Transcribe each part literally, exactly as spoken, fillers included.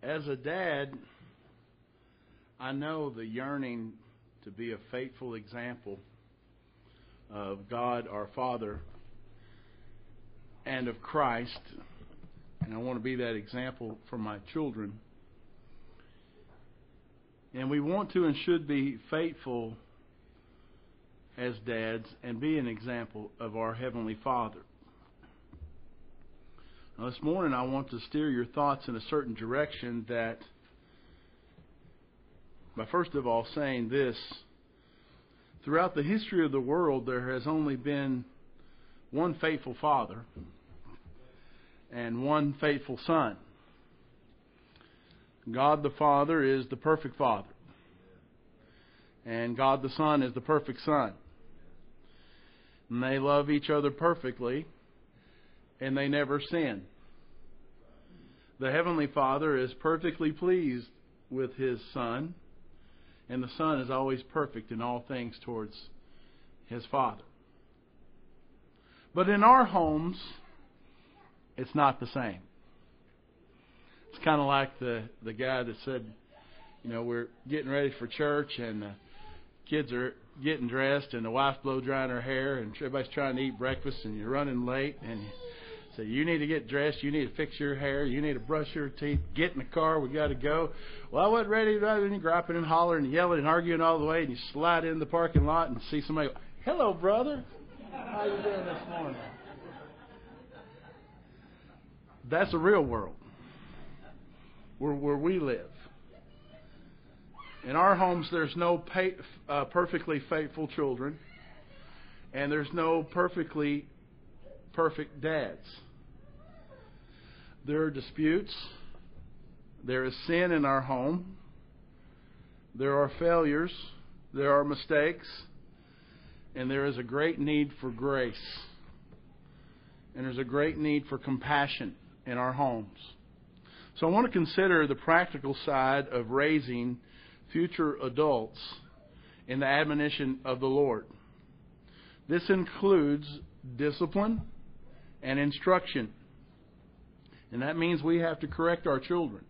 As a dad, I know the yearning to be a faithful example of God our Father and of Christ, and I want to be that example for my children. And we want to and should be faithful as dads and be an example of our Heavenly Father. Now, this morning I want to steer your thoughts in a certain direction that, by first of all saying this, throughout the history of the world there has only been one faithful Father and one faithful Son. God the Father is the perfect Father, and God the Son is the perfect Son. And they love each other perfectly, and they never sin. The Heavenly Father is perfectly pleased with His Son, and the Son is always perfect in all things towards His Father. But in our homes, it's not the same. It's kind of like the, the guy that said, you know, we're getting ready for church, and the kids are getting dressed, and the wife's blow drying her hair, and everybody's trying to eat breakfast, and you're running late, and you say, you need to get dressed, you need to fix your hair, you need to brush your teeth, get in the car, we got to go. Well, I wasn't ready to, and you're griping and hollering and yelling and arguing all the way, and you slide in the parking lot and see somebody go, hello, brother. How you doing this morning? That's the real world, where, where we live. In our homes, there's no pay, uh, perfectly faithful children, and there's no perfectly perfect dads. There are disputes. There is sin in our home. There are failures. There are mistakes. And there is a great need for grace. And there's a great need for compassion in our homes. So I want to consider the practical side of raising future adults in the admonition of the Lord. This includes discipline and instruction. And that means we have to correct our children.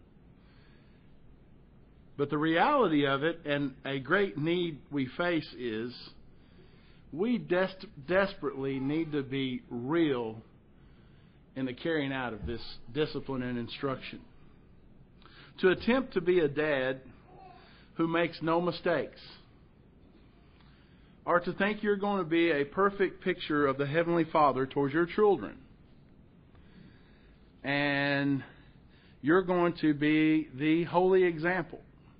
But the reality of it, and a great need we face, is we des- desperately need to be real in the carrying out of this discipline and instruction. To attempt to be a dad who makes no mistakes, or to think you're going to be a perfect picture of the Heavenly Father towards your children, and you're going to be the holy example,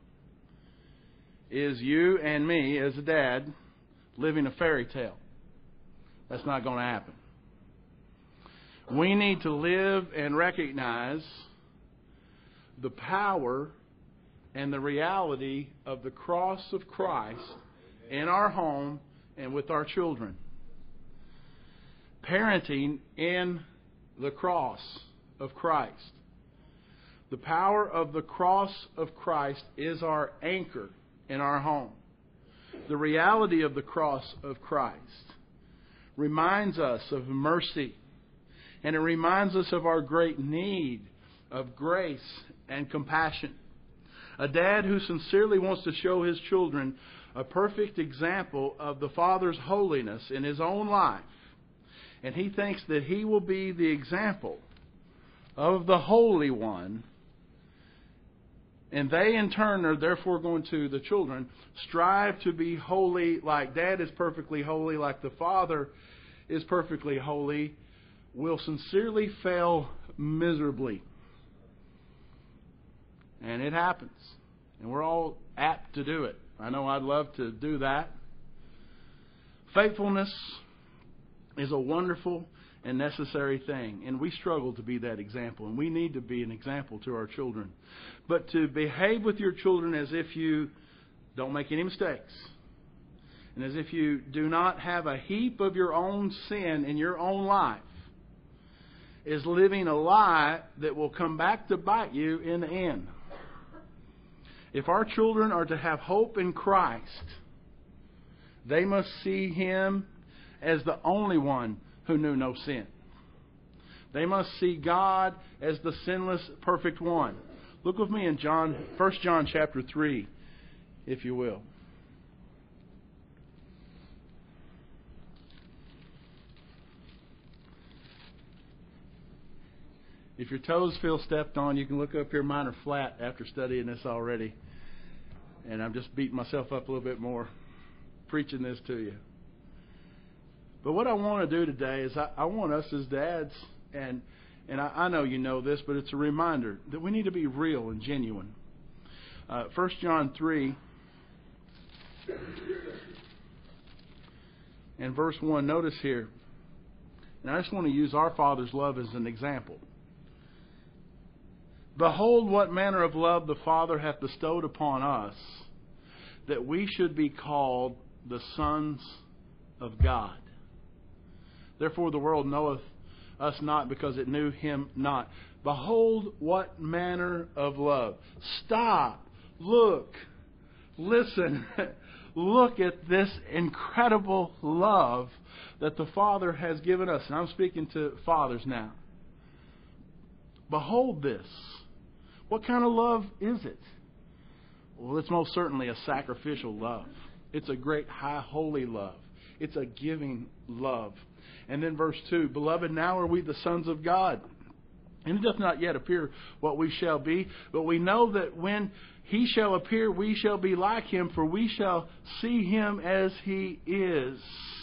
is you and me as a dad living a fairy tale. That's not going to happen. We need to live and recognize the power and the reality of the cross of Christ in our home and with our children. Parenting in the cross of Christ. The power of the cross of Christ is our anchor in our home. The reality of the cross of Christ reminds us of mercy, and it reminds us of our great need of grace and compassion. A dad who sincerely wants to show his children a perfect example of the Father's holiness in his own life, and he thinks that he will be the example of the Holy One, and they in turn are therefore going to, the children, strive to be holy like Dad is perfectly holy, like the Father is perfectly holy, will sincerely fail miserably. And it happens. And we're all apt to do it. I know I'd love to do that. Faithfulness is a wonderful and necessary thing. And we struggle to be that example. And we need to be an example to our children. But to behave with your children as if you don't make any mistakes, and as if you do not have a heap of your own sin in your own life, is living a lie that will come back to bite you in the end. If our children are to have hope in Christ, they must see Him as the only one who knew no sin. They must see God as the sinless, perfect one, Look with me in John, First John chapter three, if you will. If your toes feel stepped on, you can look up here. Mine are flat after studying this already. And I'm just beating myself up a little bit more preaching this to you. But what I want to do today is I, I want us as dads, and and I, I know you know this, but it's a reminder that we need to be real and genuine. Uh, First John three and verse one, notice here. And I just want to use our Father's love as an example. Behold, what manner of love the Father hath bestowed upon us, that we should be called the sons of God. Therefore the world knoweth us not, because it knew Him not. Behold, what manner of love. Stop, look, listen, look at this incredible love that the Father has given us. And I'm speaking to fathers now. Behold this. What kind of love is it? Well, it's most certainly a sacrificial love. It's a great, high, holy love. It's a giving love. And then verse two, Beloved, now are we the sons of God. And it doth not yet appear what we shall be, but we know that when He shall appear, we shall be like Him, for we shall see Him as He is.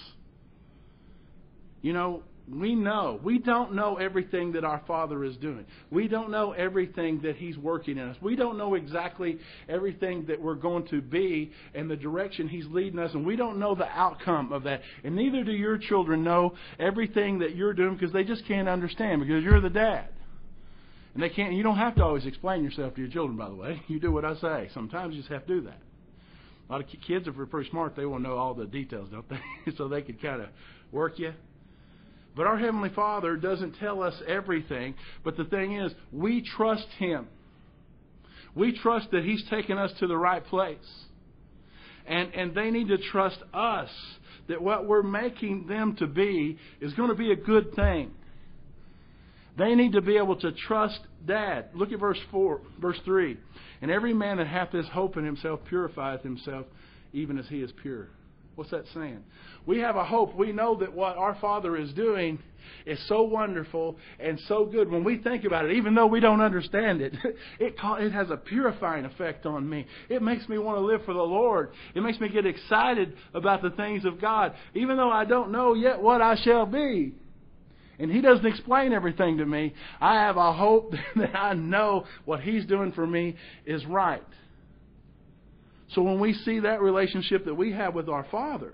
You know, we know. We don't know everything that our Father is doing. We don't know everything that He's working in us. We don't know exactly everything that we're going to be and the direction He's leading us. And we don't know the outcome of that. And neither do your children know everything that you're doing, because they just can't understand, because you're the dad. And they can't. You don't have to always explain yourself to your children, by the way. You do what I say. Sometimes you just have to do that. A lot of kids, if they're pretty smart, they want to know all the details, don't they? So they can kind of work you. But our Heavenly Father doesn't tell us everything. But the thing is, we trust Him. We trust that He's taken us to the right place. And, and they need to trust us that what we're making them to be is going to be a good thing. They need to be able to trust Dad. Look at verse four, verse three. And every man that hath this hope in himself purifieth himself, even as he is pure. What's that saying? We have a hope. We know that what our Father is doing is so wonderful and so good. When we think about it, even though we don't understand it, it, it has a purifying effect on me. It makes me want to live for the Lord. It makes me get excited about the things of God, even though I don't know yet what I shall be. And He doesn't explain everything to me. I have a hope that I know what He's doing for me is right. So when we see that relationship that we have with our Father,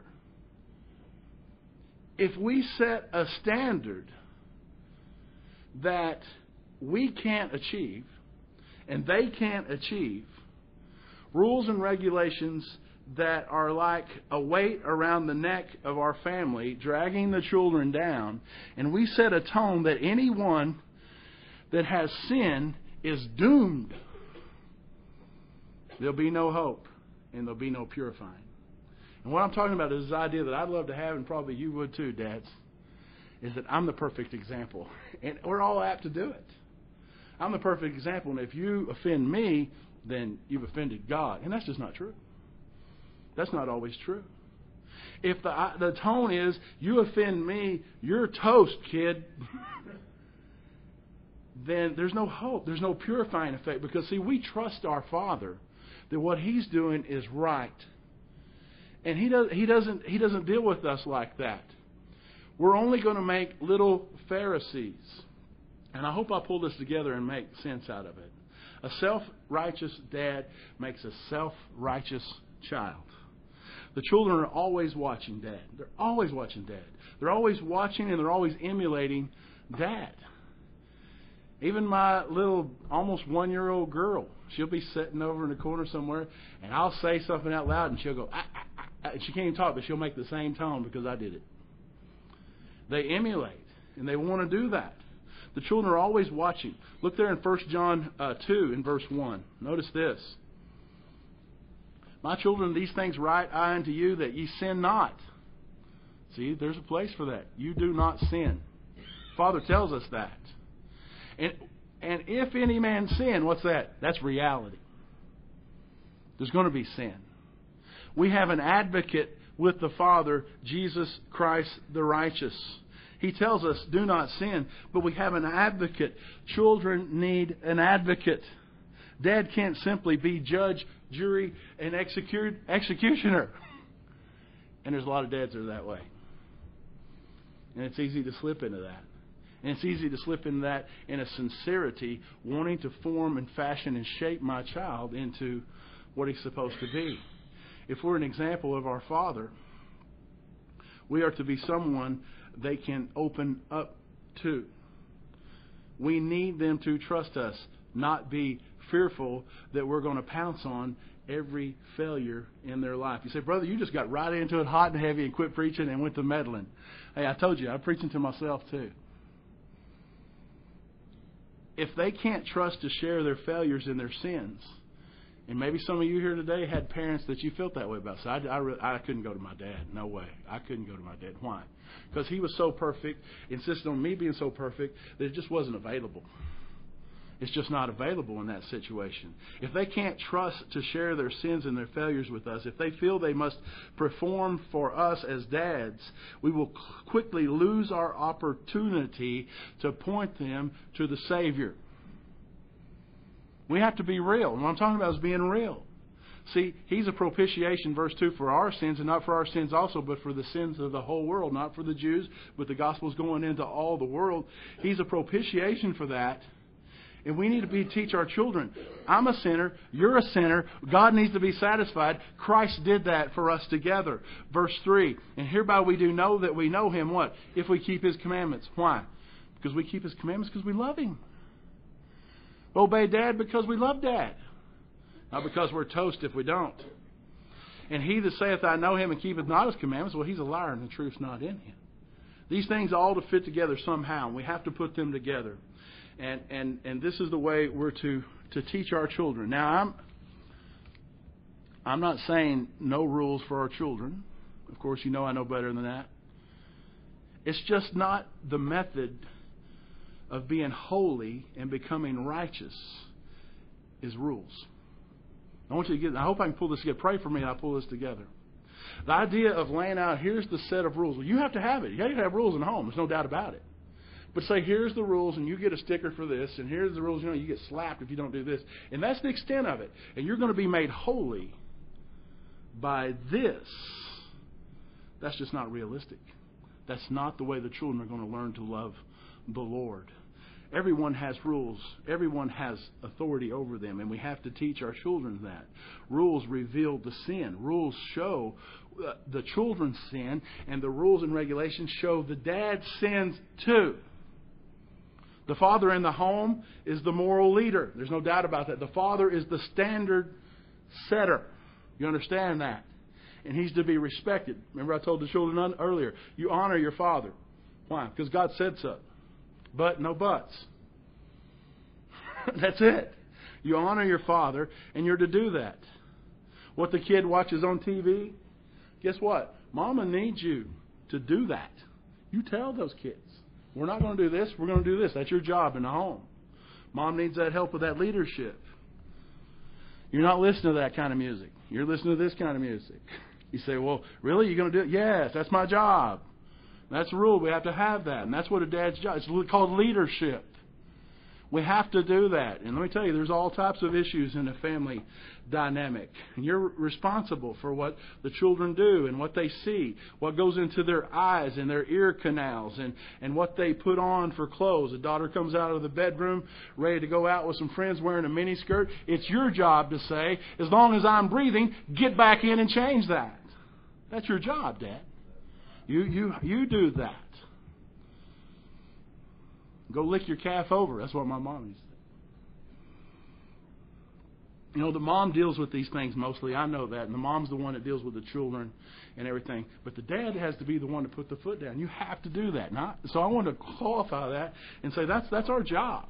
if we set a standard that we can't achieve and they can't achieve, rules and regulations that are like a weight around the neck of our family, dragging the children down, and we set a tone that anyone that has sin is doomed, there'll be no hope. And there'll be no purifying. And what I'm talking about is this idea that I'd love to have, and probably you would too, dads, is that I'm the perfect example. And we're all apt to do it. I'm the perfect example, and if you offend me, then you've offended God. And that's just not true. That's not always true. If the, the tone is, you offend me, you're toast, kid, then there's no hope. There's no purifying effect. Because, see, we trust our Father that what He's doing is right. And He does, he doesn't He doesn't deal with us like that. We're only going to make little Pharisees. And I hope I pull this together and make sense out of it. A self-righteous dad makes a self-righteous child. The children are always watching Dad. They're always watching Dad. They're always watching and they're always emulating Dad. Even my little almost one-year-old girl, she'll be sitting over in the corner somewhere, and I'll say something out loud, and she'll go, ah, ah, ah. She can't even talk, but she'll make the same tone because I did it. They emulate, and they want to do that. The children are always watching. Look there in First John uh, two in verse one. Notice this. My children, these things write I unto you, that ye sin not. See, there's a place for that. You do not sin. Father tells us that. And And if any man sin, what's that? That's reality. There's going to be sin. We have an advocate with the Father, Jesus Christ the righteous. He tells us, do not sin, but we have an advocate. Children need an advocate. Dad can't simply be judge, jury, and execute, executioner. And there's a lot of dads that are that way. And it's easy to slip into that. And it's easy to slip into that in a sincerity, wanting to form and fashion and shape my child into what he's supposed to be. If we're an example of our Father, we are to be someone they can open up to. We need them to trust us, not be fearful that we're going to pounce on every failure in their life. You say, brother, you just got right into it hot and heavy and quit preaching and went to meddling. Hey, I told you, I'm preaching to myself too. If they can't trust to share their failures and their sins, and maybe some of you here today had parents that you felt that way about. So I, I, I couldn't go to my dad. No way. I couldn't go to my dad. Why? Because he was so perfect, insisted on me being so perfect, that it just wasn't available. It's just not available in that situation. If they can't trust to share their sins and their failures with us, if they feel they must perform for us as dads, we will quickly lose our opportunity to point them to the Savior. We have to be real. And what I'm talking about is being real. See, He's a propitiation, verse two, for our sins, and not for our sins also, but for the sins of the whole world. Not for the Jews, but the gospel's going into all the world. He's a propitiation for that. And we need to be teach our children, I'm a sinner, you're a sinner, God needs to be satisfied. Christ did that for us together. Verse three, and hereby we do know that we know Him, what? If we keep His commandments. Why? Because we keep His commandments because we love Him. Obey Dad because we love Dad. Not because we're toast if we don't. And he that saith, I know Him, and keepeth not His commandments, well, he's a liar, and the truth's not in him. These things all to fit together somehow. And we have to put them together. And and and this is the way we're to, to teach our children. Now, I'm I'm not saying no rules for our children. Of course, you know I know better than that. It's just not the method of being holy and becoming righteous is rules. I want you to get, I hope I can pull this together. Pray for me and I'll pull this together. The idea of laying out, here's the set of rules. Well, you have to have it. You have to have rules in the home. There's no doubt about it. But say, here's the rules, and you get a sticker for this, and here's the rules, you know, you get slapped if you don't do this. And that's the extent of it. And you're going to be made holy by this. That's just not realistic. That's not the way the children are going to learn to love the Lord. Everyone has rules. Everyone has authority over them, and we have to teach our children that. Rules reveal the sin. Rules show uh, the children's sin, and the rules and regulations show the dad's sins too. The father in the home is the moral leader. There's no doubt about that. The father is the standard setter. You understand that? And he's to be respected. Remember I told the children earlier, you honor your father. Why? Because God said so. But no buts. That's it. You honor your father, and you're to do that. What the kid watches on T V, guess what? Mama needs you to do that. You tell those kids, we're not going to do this, we're going to do this. That's your job in the home. Mom needs that help with that leadership. You're not listening to that kind of music. You're listening to this kind of music. You say, well, really? You're going to do it? Yes, that's my job. That's the rule. We have to have that. And that's what a dad's job is. It's called leadership. We have to do that. And let me tell you, there's all types of issues in a family dynamic. And you're responsible for what the children do and what they see, what goes into their eyes and their ear canals, and, and what they put on for clothes. A daughter comes out of the bedroom ready to go out with some friends wearing a mini skirt. It's your job to say, as long as I'm breathing, get back in and change that. That's your job, Dad. You you you do that. Go lick your calf over. That's what my mom used to say. You know, the mom deals with these things mostly. I know that. And the mom's the one that deals with the children and everything. But the dad has to be the one to put the foot down. You have to do that. Not, so I want to qualify that and say that's that's our job.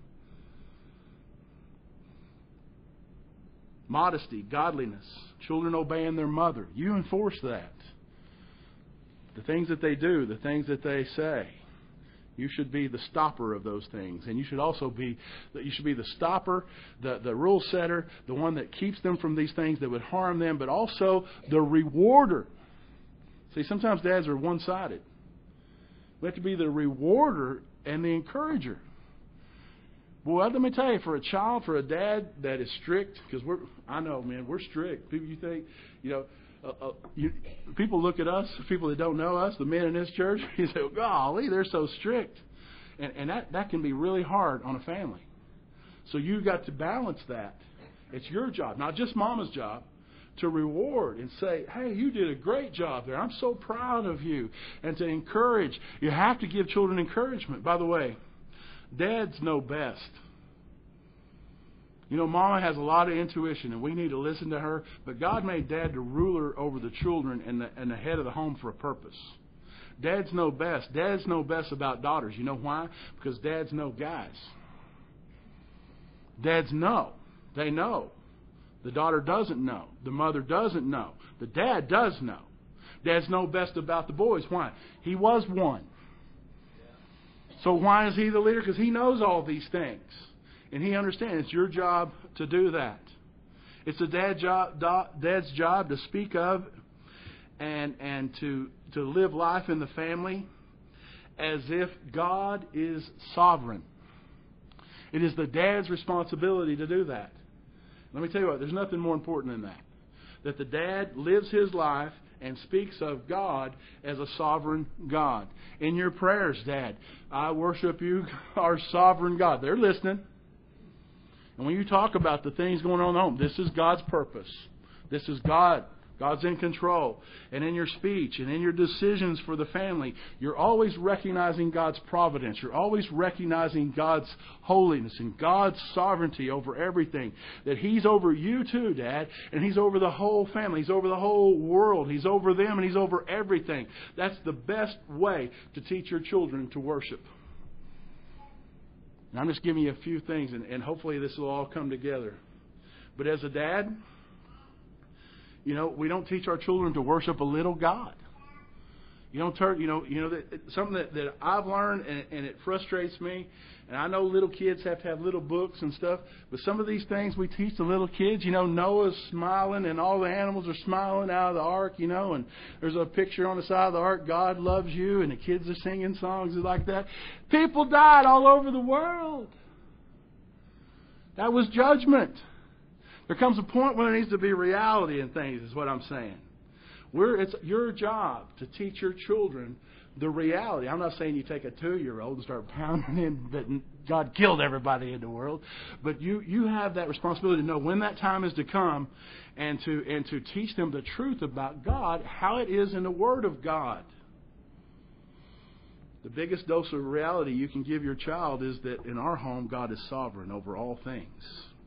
Modesty, godliness, children obeying their mother. You enforce that. The things that they do, the things that they say. You should be the stopper of those things. And you should also be, you should be the stopper, the, the rule setter, the one that keeps them from these things that would harm them, but also the rewarder. See, sometimes dads are one-sided. We have to be the rewarder and the encourager. Boy, let me tell you, for a child, for a dad that is strict, because we're, I know, man, we're strict. People, you think, you know, uh, uh, you, people look at us, people that don't know us, the men in this church, you say, golly, they're so strict. And, and that, that can be really hard on a family. So you've got to balance that. It's your job, not just mama's job, to reward and say, hey, you did a great job there. I'm so proud of you. And to encourage. You have to give children encouragement. By the way, dads know best. You know, Mama has a lot of intuition, and we need to listen to her. But God made Dad the ruler over the children and the, and the head of the home for a purpose. Dads know best. Dads know best about daughters. You know why? Because dads know guys. Dads know. They know. The daughter doesn't know. The mother doesn't know. The dad does know. Dads know best about the boys. Why? He was one. So why is he the leader? Because he knows all these things. And he understands it's your job to do that. It's a dad job, dad's job to speak of and, and to, to live life in the family as if God is sovereign. It is the dad's responsibility to do that. Let me tell you what, there's nothing more important than that. That the dad lives his life and speaks of God as a sovereign God. In your prayers, Dad, I worship you, our sovereign God. They're listening. And when you talk about the things going on in the home, this is God's purpose. This is God. God's in control. And in your speech and in your decisions for the family, you're always recognizing God's providence. You're always recognizing God's holiness and God's sovereignty over everything. That He's over you too, Dad. And He's over the whole family. He's over the whole world. He's over them and He's over everything. That's the best way to teach your children to worship. And I'm just giving you a few things, and, and hopefully this will all come together. But as a dad, you know, we don't teach our children to worship a little God. You don't turn, you know, you know that something that, that I've learned, and, and it frustrates me. And I know little kids have to have little books and stuff, but some of these things we teach the little kids. You know, Noah's smiling, and all the animals are smiling out of the ark. You know, and there's a picture on the side of the ark. God loves you, and the kids are singing songs like that. People died all over the world. That was judgment. There comes a point when there needs to be reality in things, is what I'm saying. We're, it's your job to teach your children the reality. I'm not saying you take a two-year-old and start pounding in that God killed everybody in the world, but you, you have that responsibility to know when that time is to come and to and to teach them the truth about God, how it is in the Word of God. The biggest dose of reality you can give your child is that in our home, God is sovereign over all things.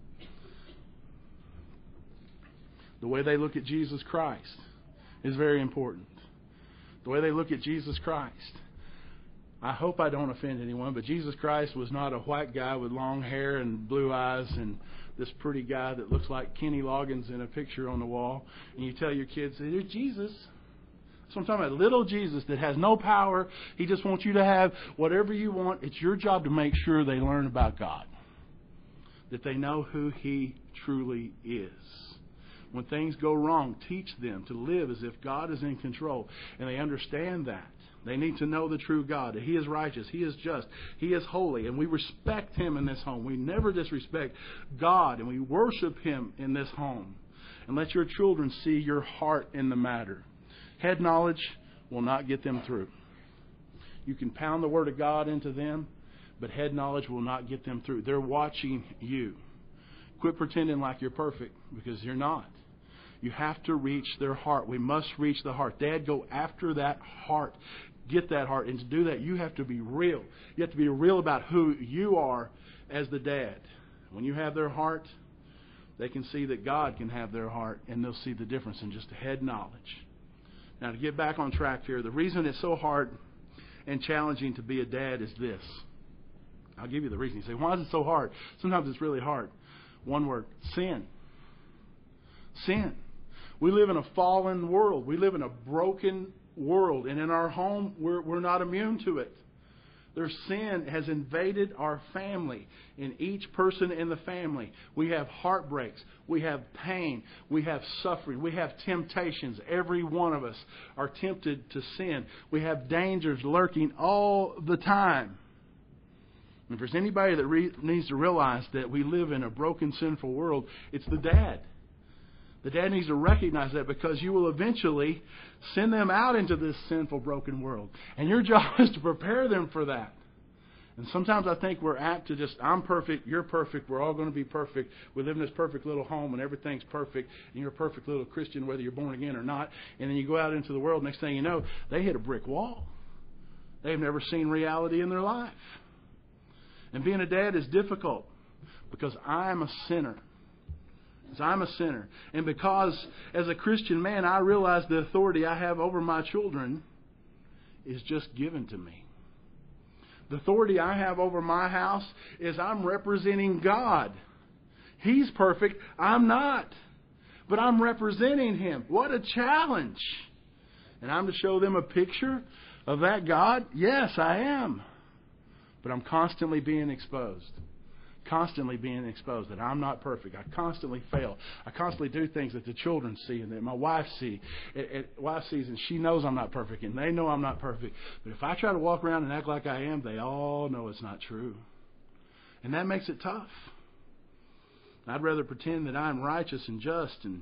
The way they look at Jesus Christ is very important. The way they look at Jesus Christ. I hope I don't offend anyone, but Jesus Christ was not a white guy with long hair and blue eyes and this pretty guy that looks like Kenny Loggins in a picture on the wall. And you tell your kids, there's Jesus. That's what I'm talking about. Little Jesus that has no power. He just wants you to have whatever you want. It's your job to make sure they learn about God. That they know who He truly is. When things go wrong, teach them to live as if God is in control. And they understand that. They need to know the true God. That He is righteous. He is just. He is holy. And we respect Him in this home. We never disrespect God. And we worship Him in this home. And let your children see your heart in the matter. Head knowledge will not get them through. You can pound the Word of God into them, but head knowledge will not get them through. They're watching you. Quit pretending like you're perfect, because you're not. You have to reach their heart. We must reach the heart. Dad, go after that heart. Get that heart. And to do that, you have to be real. You have to be real about who you are as the dad. When you have their heart, they can see that God can have their heart, and they'll see the difference in just head knowledge. Now, to get back on track here, the reason it's so hard and challenging to be a dad is this. I'll give you the reason. You say, why is it so hard? Sometimes it's really hard. One word, sin. Sin. We live in a fallen world. We live in a broken world. And in our home, we're, we're not immune to it. Their sin has invaded our family. In each person in the family, we have heartbreaks, we have pain, we have suffering, we have temptations. Every one of us are tempted to sin. We have dangers lurking all the time. And if there's anybody that re- needs to realize that we live in a broken, sinful world, it's the dad. The dad needs to recognize that, because you will eventually send them out into this sinful, broken world. And your job is to prepare them for that. And sometimes I think we're apt to just, I'm perfect, you're perfect, we're all going to be perfect. We live in this perfect little home and everything's perfect. And you're a perfect little Christian whether you're born again or not. And then you go out into the world, next thing you know, they hit a brick wall. They've never seen reality in their life. And being a dad is difficult because I'm a sinner. Because I'm a sinner. And because as a Christian man, I realize the authority I have over my children is just given to me. The authority I have over my house is I'm representing God. He's perfect. I'm not. But I'm representing Him. What a challenge. And I'm to show them a picture of that God? Yes, I am. But I'm constantly being exposed. Constantly being exposed that I'm not perfect. I constantly fail. I constantly do things that the children see and that my wife see. It, it, wife sees and she knows I'm not perfect and they know I'm not perfect. But if I try to walk around and act like I am, they all know it's not true. And that makes it tough. I'd rather pretend that I'm righteous and just and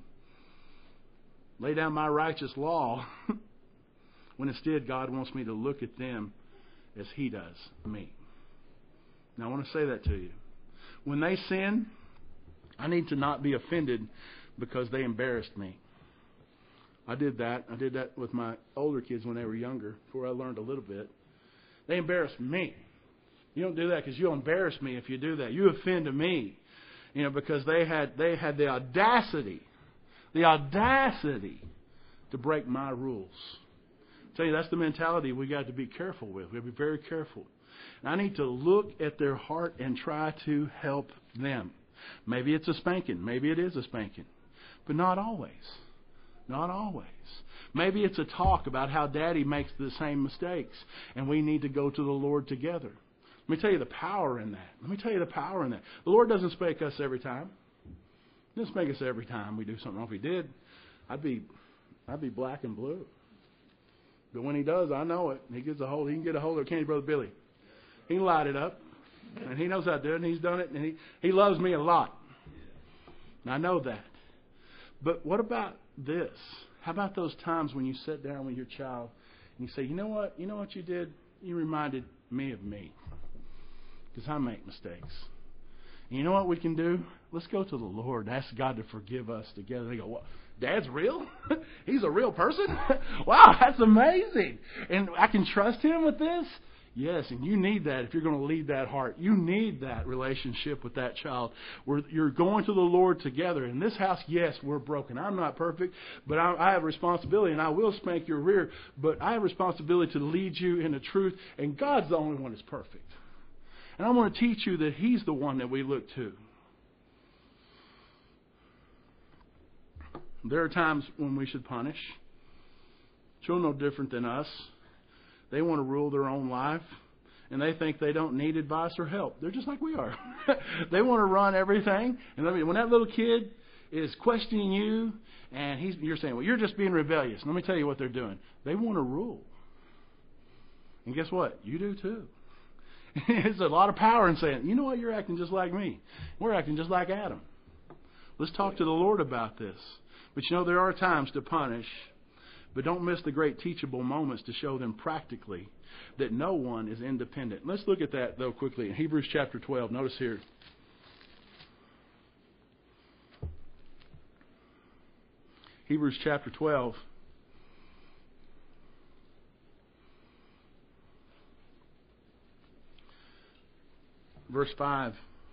lay down my righteous law when instead God wants me to look at them as He does me. Now I want to say that to you. When they sin, I need to not be offended because they embarrassed me. I did that. I did that with my older kids when they were younger, before I learned a little bit. They embarrassed me. You don't do that because you'll embarrass me if you do that. You offend me, you know, because they had they had the audacity, the audacity to break my rules. I tell you, that's the mentality we got to be careful with. We have to be very careful. And I need to look at their heart and try to help them. Maybe it's a spanking. Maybe it is a spanking. But not always. Not always. Maybe it's a talk about how Daddy makes the same mistakes and we need to go to the Lord together. Let me tell you the power in that. Let me tell you the power in that. The Lord doesn't spank us every time. He doesn't spank us every time we do something wrong. If He did, I'd be, I'd be black and blue. But when He does, I know it. He gets a hold. He can get a hold of Candy Brother Billy. He can light it up. And he knows how to do it. And he's done it. And he, he loves me a lot. And I know that. But what about this? How about those times when you sit down with your child and you say, you know what? You know what you did? You reminded me of me. Because I make mistakes. And you know what we can do? Let's go to the Lord. Ask God to forgive us together. They go, what? Dad's real? He's a real person? Wow, that's amazing. And I can trust Him with this? Yes, and you need that if you're going to lead that heart. You need that relationship with that child where you're going to the Lord together. In this house, yes, we're broken. I'm not perfect, but I, I have a responsibility, and I will spank your rear, but I have a responsibility to lead you in the truth, and God's the only one that's perfect. And I want to teach you that He's the one that we look to. There are times when we should punish. Children are no different than us. They want to rule their own life, and they think they don't need advice or help. They're just like we are. They want to run everything. And let me, when that little kid is questioning you, and he's, you're saying, well, you're just being rebellious. Let me tell you what they're doing. They want to rule. And guess what? You do too. There's a lot of power in saying, you know what, you're acting just like me. We're acting just like Adam. Let's talk to the Lord about this. But you know, there are times to punish. But don't miss the great teachable moments to show them practically that no one is independent. Let's look at that, though, quickly. In Hebrews chapter twelve, notice here. Hebrews chapter twelve. Verse five.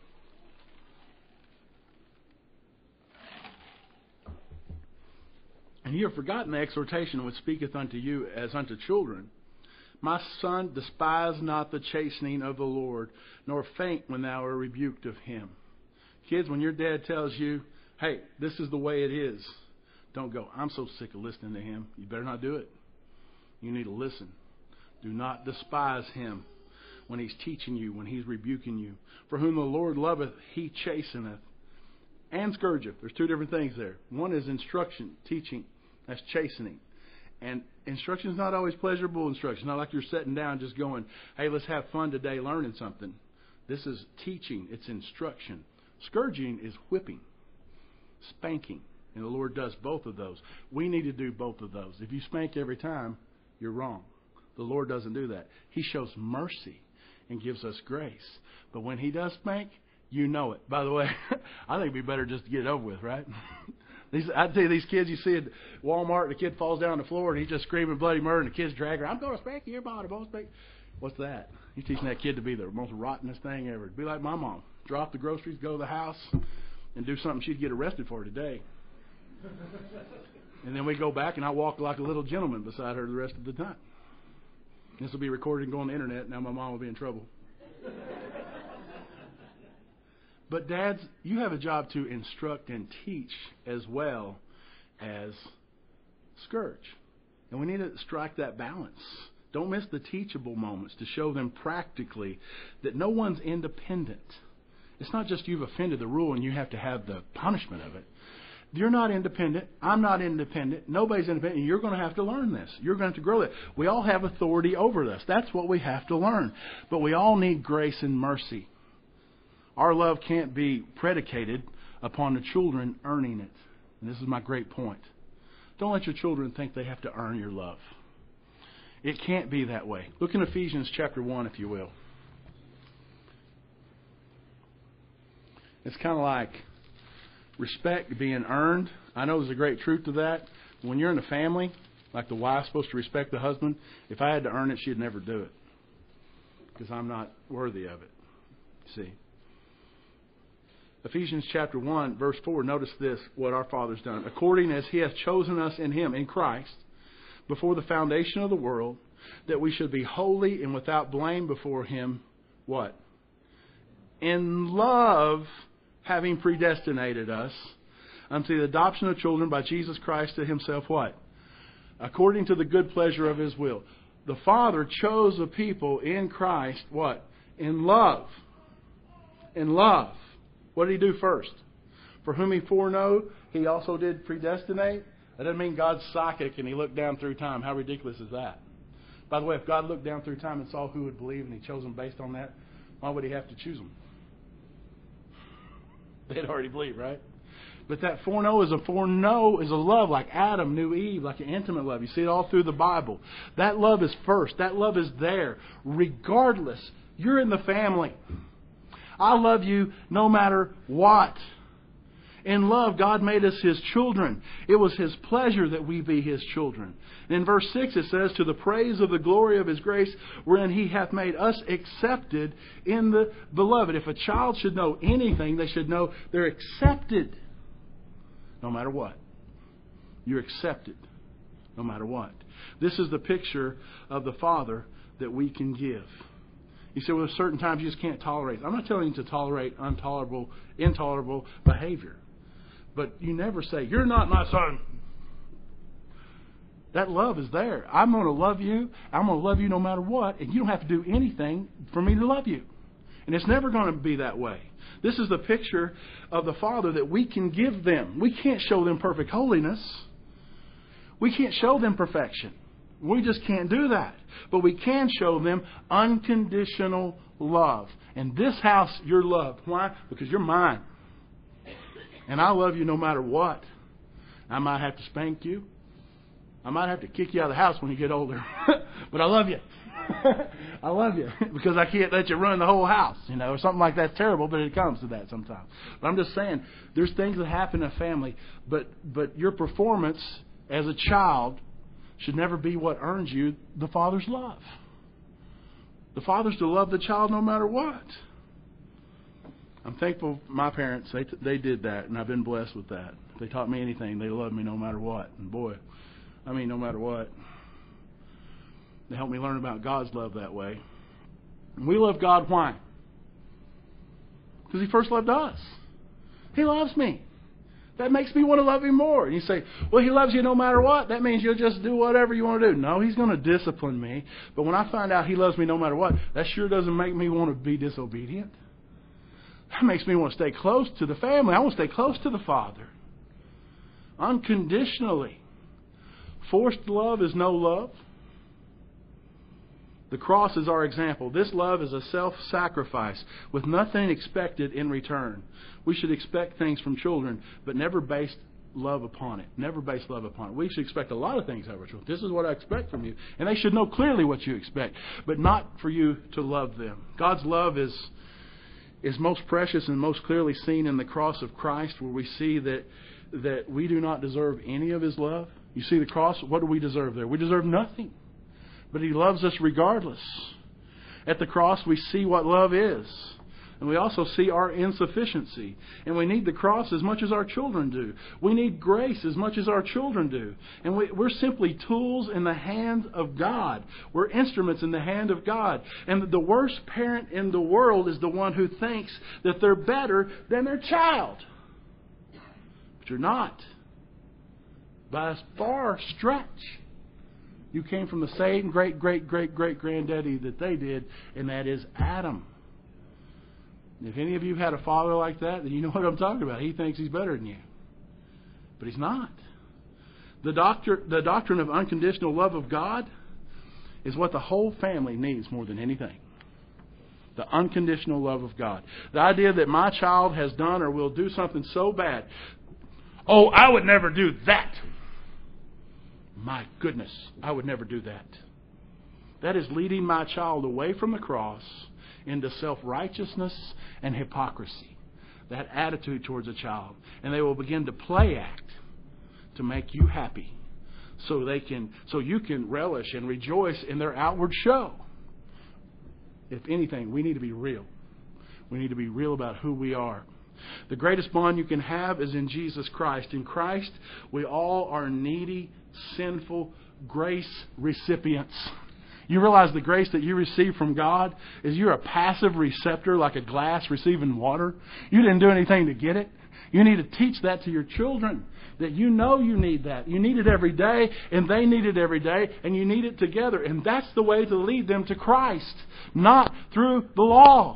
And you have forgotten the exhortation which speaketh unto you as unto children. My son, despise not the chastening of the Lord, nor faint when thou art rebuked of Him. Kids, when your dad tells you, hey, this is the way it is, don't go, I'm so sick of listening to him. You better not do it. You need to listen. Do not despise him when He's teaching you, when He's rebuking you. For whom the Lord loveth, He chasteneth and scourgeth. There's two different things there. One is instruction, teaching. That's chastening. And instruction is not always pleasurable instruction. Not like you're sitting down just going, hey, let's have fun today learning something. This is teaching. It's instruction. Scourging is whipping, spanking. And the Lord does both of those. We need to do both of those. If you spank every time, you're wrong. The Lord doesn't do that. He shows mercy and gives us grace. But when He does spank, you know it. By the way, I think it'd be better just to get it over with, right? These, I tell you, these kids you see at Walmart, the kid falls down on the floor and he's just screaming bloody murder, and the kids drag her. I'm going to spank your body, I'm going to spank. What's that? You're teaching that kid to be the most rottenest thing ever. Be like my mom. Drop the groceries, go to the house, and do something she'd get arrested for today. And then we go back, and I walk like a little gentleman beside her the rest of the time. This will be recorded and go on the internet. Now my mom will be in trouble. But dads, you have a job to instruct and teach as well as scourge. And we need to strike that balance. Don't miss the teachable moments to show them practically that no one's independent. It's not just you've offended the rule and you have to have the punishment of it. You're not independent. I'm not independent. Nobody's independent. And you're going to have to learn this. You're going to have to grow it. We all have authority over this. That's what we have to learn. But we all need grace and mercy. Our love can't be predicated upon the children earning it. And this is my great point. Don't let your children think they have to earn your love. It can't be that way. Look in Ephesians chapter one, if you will. It's kind of like respect being earned. I know there's a great truth to that. When you're in a family, like the wife's supposed to respect the husband, if I had to earn it, she'd never do it. Because I'm not worthy of it. See? Ephesians chapter one, verse four, notice this, what our Father's done. According as He hath chosen us in Him, in Christ, before the foundation of the world, that we should be holy and without blame before Him, what? In love, having predestinated us unto the adoption of children by Jesus Christ to Himself, what? According to the good pleasure of His will. The Father chose a people in Christ, what? In love. In love. What did He do first? For whom He foreknow, He also did predestinate. That doesn't mean God's psychic and He looked down through time. How ridiculous is that? By the way, if God looked down through time and saw who would believe and He chose them based on that, why would He have to choose them? They'd already believed, right? But that foreknow is a foreknow is a love like Adam knew Eve, like an intimate love. You see it all through the Bible. That love is first. That love is there. Regardless, you're in the family. I love you no matter what. In love, God made us His children. It was His pleasure that we be His children. And in verse six it says, to the praise of the glory of His grace, wherein He hath made us accepted in the beloved. If a child should know anything, they should know they're accepted no matter what. You're accepted no matter what. This is the picture of the Father that we can give. You say, well, there's certain times you just can't tolerate. I'm not telling you to tolerate intolerable, intolerable behavior. But you never say, you're not my son. That love is there. I'm going to love you. I'm going to love you no matter what. And you don't have to do anything for me to love you. And it's never going to be that way. This is the picture of the Father that we can give them. We can't show them perfect holiness. We can't show them perfection. We just can't do that. But we can show them unconditional love. In this house, you're loved. Why? Because you're mine. And I love you no matter what. I might have to spank you. I might have to kick you out of the house when you get older. But I love you. I love you. Because I can't let you run the whole house. You know, or something like that's terrible, but it comes to that sometimes. But I'm just saying, there's things that happen in a family. But, but your performance as a child should never be what earns you the Father's love. The Father's to love the child no matter what. I'm thankful for my parents. They they did that, and I've been blessed with that. If they taught me anything, they loved me no matter what. And boy, I mean no matter what. They helped me learn about God's love that way. And we love God why? Because He first loved us. He loves me. That makes me want to love Him more. And you say, well, He loves you no matter what. That means you'll just do whatever you want to do. No, He's going to discipline me. But when I find out He loves me no matter what, that sure doesn't make me want to be disobedient. That makes me want to stay close to the family. I want to stay close to the Father. Unconditionally. Forced love is no love. The cross is our example. This love is a self-sacrifice with nothing expected in return. We should expect things from children, but never base love upon it. Never base love upon it. We should expect a lot of things out of our children. This is what I expect from you. And they should know clearly what you expect, but not for you to love them. God's love is, is most precious and most clearly seen in the cross of Christ, where we see that, that we do not deserve any of His love. You see the cross, what do we deserve there? We deserve nothing. But He loves us regardless. At the cross, we see what love is. And we also see our insufficiency. And we need the cross as much as our children do. We need grace as much as our children do. And we, we're simply tools in the hand of God. We're instruments in the hand of God. And the worst parent in the world is the one who thinks that they're better than their child. But you're not. By a far stretch. You came from the same great, great, great, great granddaddy that they did, and that is Adam. If any of you had a father like that, then you know what I'm talking about. He thinks he's better than you. But he's not. The, doctor, the doctrine of unconditional love of God is what the whole family needs more than anything. The unconditional love of God. The idea that my child has done or will do something so bad. Oh, I would never do that. My goodness, I would never do that. That is leading my child away from the cross into self-righteousness and hypocrisy. That attitude towards a child. And they will begin to play act to make you happy. So they can, so you can relish and rejoice in their outward show. If anything, we need to be real. We need to be real about who we are. The greatest bond you can have is in Jesus Christ. In Christ, we all are needy, sinful grace recipients. You realize the grace that you receive from God is you're a passive receptor like a glass receiving water. You didn't do anything to get it. You need to teach that to your children, that you know you need that. You need it every day, and they need it every day, and you need it together. And that's the way to lead them to Christ, not through the law.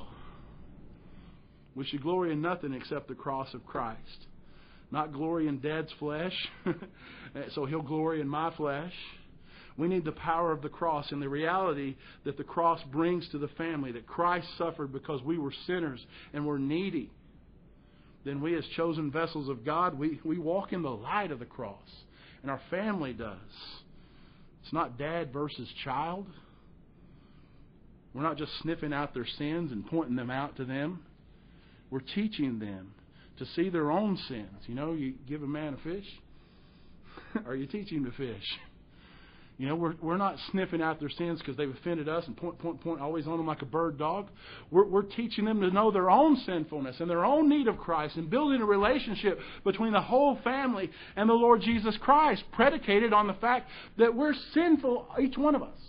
We should glory in nothing except the cross of Christ. Not glory in Dad's flesh, so He'll glory in my flesh. We need the power of the cross and the reality that the cross brings to the family, that Christ suffered because we were sinners and were needy. Then we as chosen vessels of God, we, we walk in the light of the cross. And our family does. It's not dad versus child. We're not just sniffing out their sins and pointing them out to them. We're teaching them to see their own sins. You know, you give a man a fish, or you teach him to fish. You know, we're we're not sniffing out their sins because they've offended us and point, point, point always on them like a bird dog. We're, we're teaching them to know their own sinfulness and their own need of Christ and building a relationship between the whole family and the Lord Jesus Christ, predicated on the fact that we're sinful, each one of us.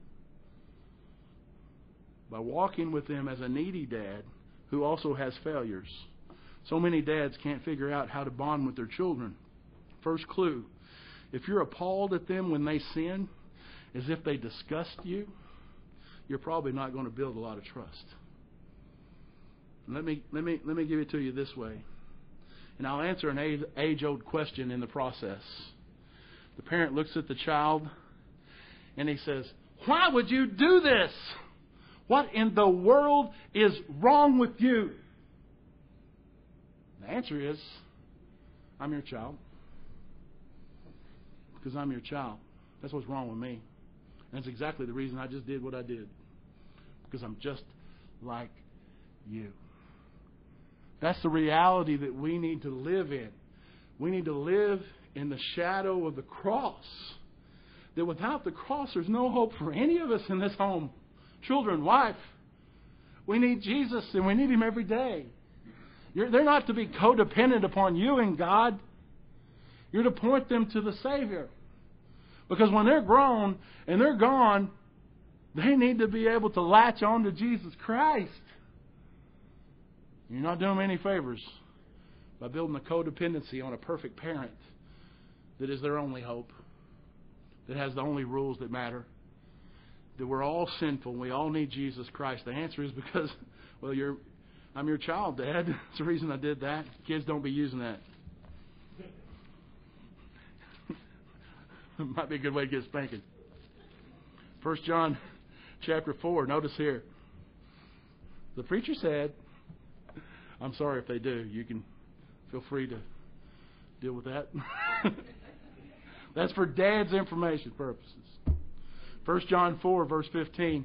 By walking with them as a needy dad who also has failures. So many dads can't figure out how to bond with their children. First clue. If you're appalled at them when they sin, as if they disgust you, you're probably not going to build a lot of trust. And let me let me let me give it to you this way. And I'll answer an age-old question in the process. The parent looks at the child and he says, "Why would you do this? What in the world is wrong with you?" The answer is, I'm your child. Because I'm your child. That's what's wrong with me. And that's exactly the reason I just did what I did. Because I'm just like you. That's the reality that we need to live in. We need to live in the shadow of the cross. That without the cross, there's no hope for any of us in this home. Children, wife. We need Jesus, and we need Him every day. You're, they're not to be codependent upon you and God. You're to point them to the Savior. Because when they're grown and they're gone, they need to be able to latch on to Jesus Christ. You're not doing them any favors by building a codependency on a perfect parent that is their only hope, that has the only rules that matter, that we're all sinful and we all need Jesus Christ. The answer is because, well, you're, I'm your child, Dad. That's the reason I did that. Kids, don't be using that. Might be a good way to get spanking. First John chapter four, notice here. The preacher said, I'm sorry if they do. You can feel free to deal with that. That's for Dad's information purposes. First John four, verse fifteen.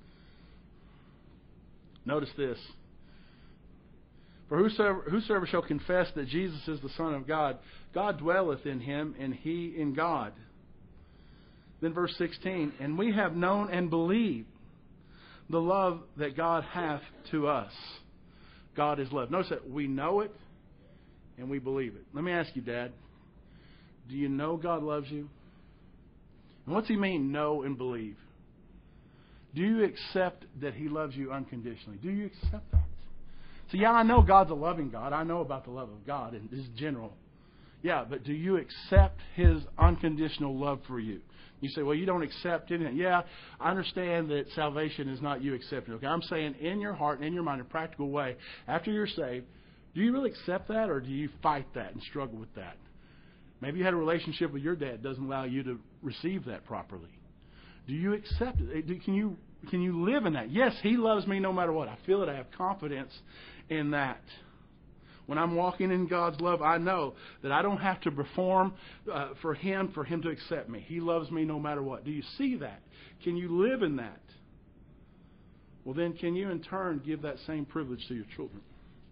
Notice this. For whosoever, whosoever shall confess that Jesus is the Son of God, God dwelleth in him, and he in God. Then verse sixteen. And we have known and believed the love that God hath to us. God is love. Notice that we know it and we believe it. Let me ask you, Dad. Do you know God loves you? And what's He mean, know and believe? Do you accept that He loves you unconditionally? Do you accept that? So yeah, I know God's a loving God. I know about the love of God in this general. Yeah, but do you accept His unconditional love for you? You say, well, you don't accept anything. Yeah, I understand that salvation is not you accepting. Okay, I'm saying in your heart and in your mind, in a practical way, after you're saved, do you really accept that, or do you fight that and struggle with that? Maybe you had a relationship with your dad that doesn't allow you to receive that properly. Do you accept it? Can you can you live in that? Yes, He loves me no matter what. I feel it. I have confidence in that. When I'm walking in God's love, I know that I don't have to perform uh, for Him for Him to accept me. He loves me no matter what. Do you see that? Can you live in that? Well, then can you in turn give that same privilege to your children?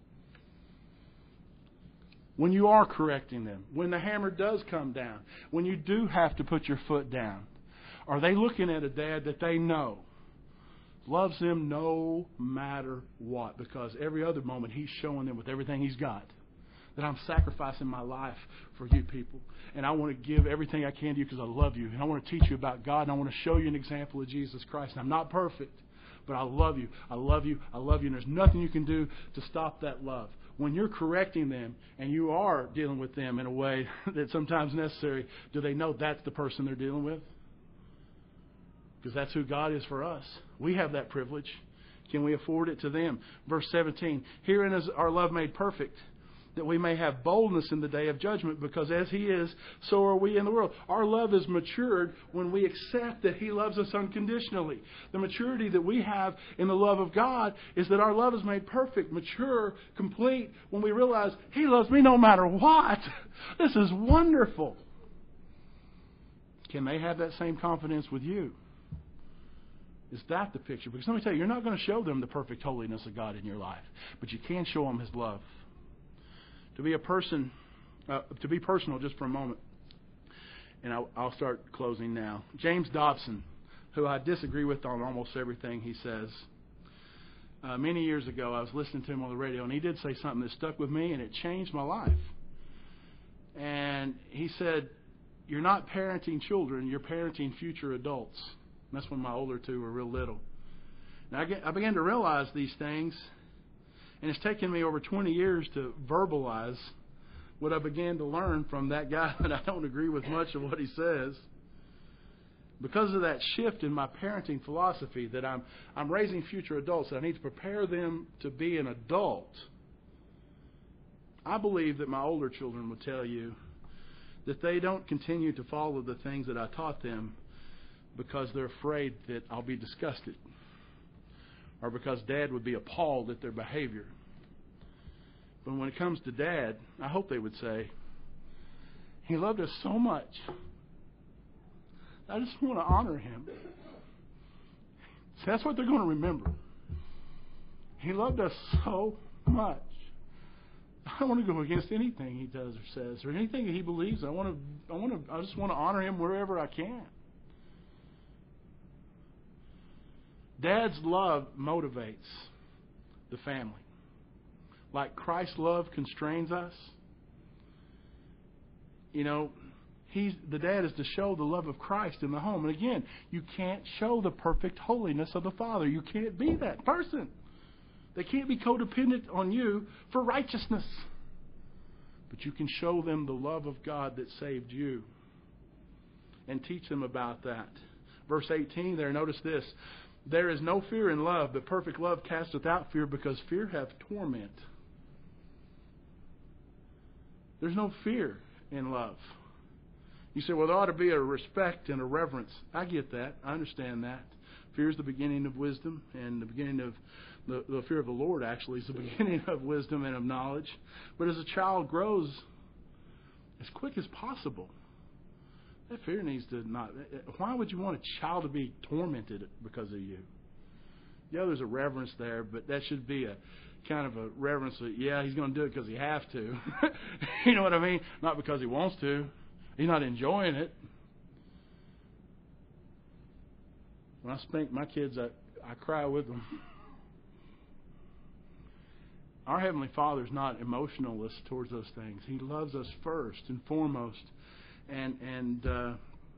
When you are correcting them, when the hammer does come down, when you do have to put your foot down, are they looking at a dad that they know loves them no matter what? Because every other moment He's showing them with everything He's got that I'm sacrificing my life for you people. And I want to give everything I can to you because I love you. And I want to teach you about God. And I want to show you an example of Jesus Christ. And I'm not perfect, but I love you. I love you. I love you. And there's nothing you can do to stop that love. When you're correcting them and you are dealing with them in a way that's sometimes necessary, do they know that's the person they're dealing with? Because that's who God is for us. We have that privilege. Can we afford it to them? Verse seventeen, herein is our love made perfect, that we may have boldness in the day of judgment, because as He is, so are we in the world. Our love is matured when we accept that He loves us unconditionally. The maturity that we have in the love of God is that our love is made perfect, mature, complete, when we realize He loves me no matter what. This is wonderful. Can they have that same confidence with you? Is that the picture? Because let me tell you, you're not going to show them the perfect holiness of God in your life, but you can show them His love. To be a person, uh, to be personal just for a moment, and I'll, I'll start closing now. James Dobson, who I disagree with on almost everything he says. Uh, many years ago, I was listening to him on the radio, and he did say something that stuck with me, and it changed my life. And he said, you're not parenting children, you're parenting future adults. And that's when my older two were real little. Now, I, get, I began to realize these things, and it's taken me over twenty years to verbalize what I began to learn from that guy that I don't agree with much of what he says. Because of that shift in my parenting philosophy, that I'm I'm raising future adults, that I need to prepare them to be an adult. I believe that my older children would tell you that they don't continue to follow the things that I taught them because they're afraid that I'll be disgusted, or because Dad would be appalled at their behavior. But when it comes to Dad, I hope they would say, he loved us so much, I just want to honor him. So that's what they're going to remember. He loved us so much. I don't want to go against anything he does or says, or anything that he believes. I want to. I want to. I just want to honor him wherever I can. Dad's love motivates the family. Like Christ's love constrains us. You know, he's the dad is to show the love of Christ in the home. And again, you can't show the perfect holiness of the Father. You can't be that person. They can't be codependent on you for righteousness. But you can show them the love of God that saved you and teach them about that. Verse eighteen there, notice this. There is no fear in love, but perfect love casteth out fear, because fear hath torment. There's no fear in love. You say, well, there ought to be a respect and a reverence. I get that. I understand that. Fear is the beginning of wisdom, and the beginning of the, the fear of the Lord actually is the beginning of wisdom and of knowledge. But as a child grows, as quick as possible, that fear needs to not. Why would you want a child to be tormented because of you? Yeah, there's a reverence there, but that should be a kind of a reverence that, yeah, he's going to do it because he has to. You know what I mean? Not because he wants to. He's not enjoying it. When I spank my kids, I, I cry with them. Our Heavenly Father is not emotionalist towards those things. He loves us first and foremost. And and uh,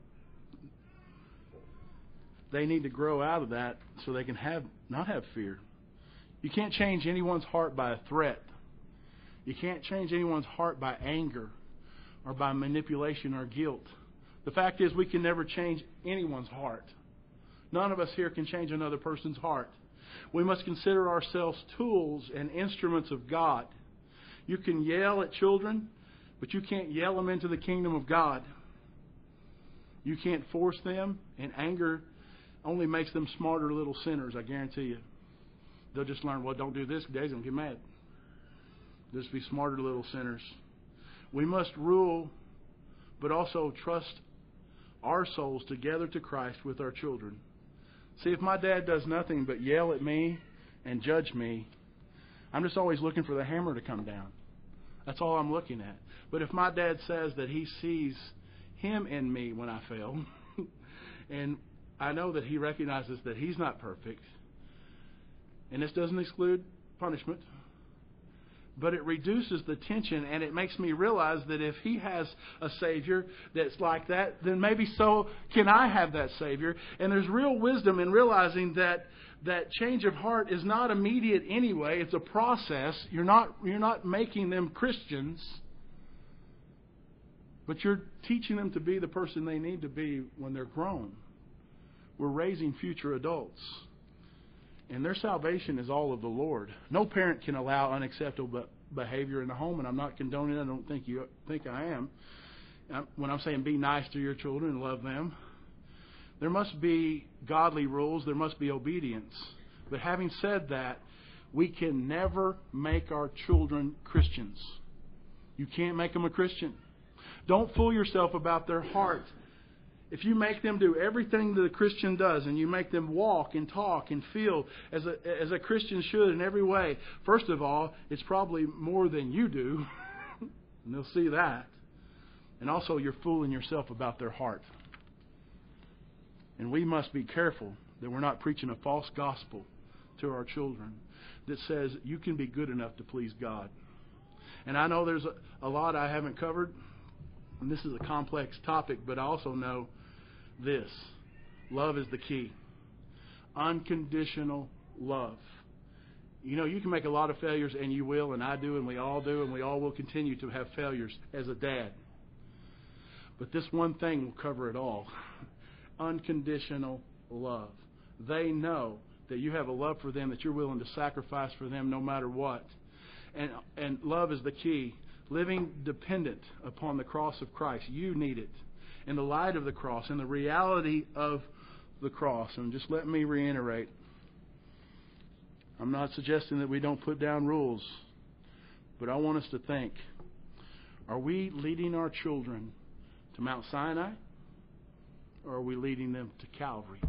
they need to grow out of that so they can have not have fear. You can't change anyone's heart by a threat. You can't change anyone's heart by anger or by manipulation or guilt. The fact is, we can never change anyone's heart. None of us here can change another person's heart. We must consider ourselves tools and instruments of God. You can yell at children, but you can't yell them into the kingdom of God. You can't force them, and anger only makes them smarter little sinners, I guarantee you. They'll just learn, well, don't do this, Dad's going to get mad. They'll just be smarter little sinners. We must rule, but also trust our souls together to Christ with our children. See, if my dad does nothing but yell at me and judge me, I'm just always looking for the hammer to come down. That's all I'm looking at. But if my dad says that he sees him in me when I fail, and I know that he recognizes that he's not perfect, and this doesn't exclude punishment, but it reduces the tension, and it makes me realize that if he has a Savior that's like that, then maybe so can I have that Savior. And there's real wisdom in realizing that that change of heart is not immediate anyway. It's a process. You're not you're not making them Christians, but you're teaching them to be the person they need to be when they're grown. We're raising future adults. And their salvation is all of the Lord. No parent can allow unacceptable behavior in the home, and I'm not condoning it. I don't think you think I am. When I'm saying be nice to your children and love them, there must be godly rules. There must be obedience. But having said that, we can never make our children Christians. You can't make them a Christian. Don't fool yourself about their heart. If you make them do everything that a Christian does, and you make them walk and talk and feel as a, as a Christian should in every way, first of all, it's probably more than you do. And they'll see that. And also, you're fooling yourself about their heart. And we must be careful that we're not preaching a false gospel to our children that says you can be good enough to please God. And I know there's a, a lot I haven't covered, and this is a complex topic, but I also know this. Love is the key. Unconditional love. You know, you can make a lot of failures, and you will, and I do, and we all do, and we all will continue to have failures as a dad. But this one thing will cover it all. Unconditional love. They know that you have a love for them, that you're willing to sacrifice for them no matter what. And, and love is the key. Living dependent upon the cross of Christ. You need it. In the light of the cross, in the reality of the cross. And just let me reiterate. I'm not suggesting that we don't put down rules. But I want us to think. Are we leading our children to Mount Sinai? Or are we leading them to Calvary?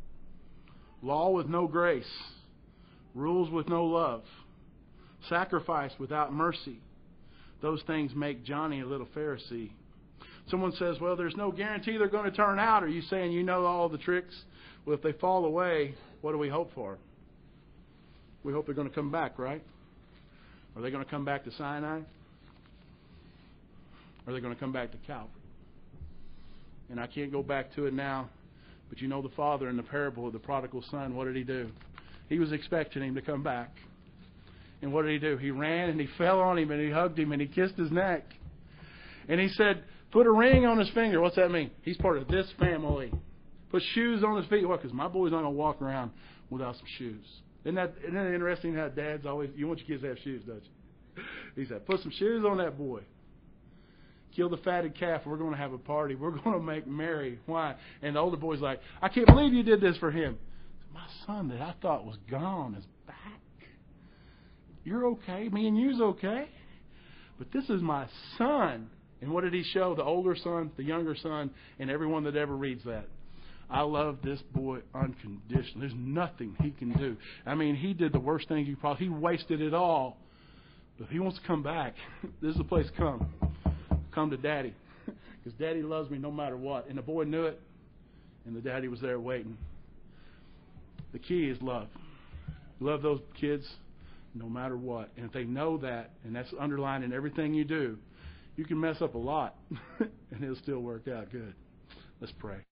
Law with no grace. Rules with no love. Sacrifice without mercy. Those things make Johnny a little Pharisee. Someone says, well, there's no guarantee they're going to turn out. Are you saying you know all the tricks? Well, if they fall away, what do we hope for? We hope they're going to come back, right? Are they going to come back to Sinai? Or are they going to come back to Calvary? And I can't go back to it now, but you know the father in the parable of the prodigal son, what did he do? He was expecting him to come back. And what did he do? He ran and he fell on him and he hugged him and he kissed his neck. And he said, put a ring on his finger. What's that mean? He's part of this family. Put shoes on his feet. What? Because my boy's not going to walk around without some shoes. Isn't that, isn't that interesting how dads always, you want your kids to have shoes, don't you? He said, put some shoes on that boy. Kill the fatted calf. We're going to have a party. We're going to make merry. Why? And the older boy's like, I can't believe you did this for him. My son that I thought was gone is back. You're okay. Me and you's okay. But this is my son. And what did he show? The older son, the younger son, and everyone that ever reads that. I love this boy unconditionally. There's nothing he can do. I mean, he did the worst thing you probably, he wasted it all. But if he wants to come back, this is the place to come. Come to Daddy. Because Daddy loves me no matter what. And the boy knew it. And the daddy was there waiting. The key is love. Love those kids no matter what. And if they know that, and that's underlined in everything you do, you can mess up a lot. And it'll still work out good. Let's pray.